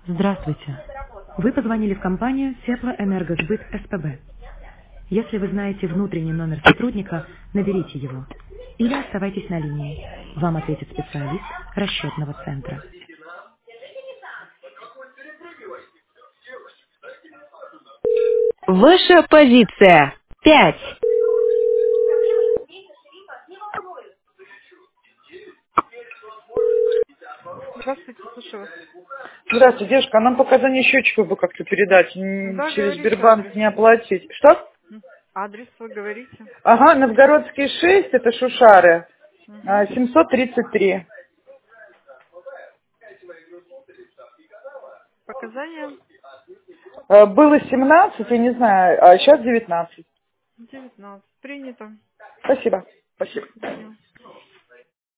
Здравствуйте. Вы позвонили в компанию Теплоэнергосбыт СПБ. Если вы знаете внутренний номер сотрудника, наберите его. Или оставайтесь на линии. Вам ответит специалист расчетного центра. Ваша позиция. 5. Здравствуйте, слушаю вас. Здравствуйте, девушка, а нам показания счетчиков бы как-то передать, Да, через говорите Сбербанк адрес. не оплатить. Что? Адрес вы говорите. Ага, Новгородский 6, это Шушары, Угу. 733. Показания Было 17, я не знаю, а сейчас 19. 19. Принято. Спасибо. Спасибо. До свидания.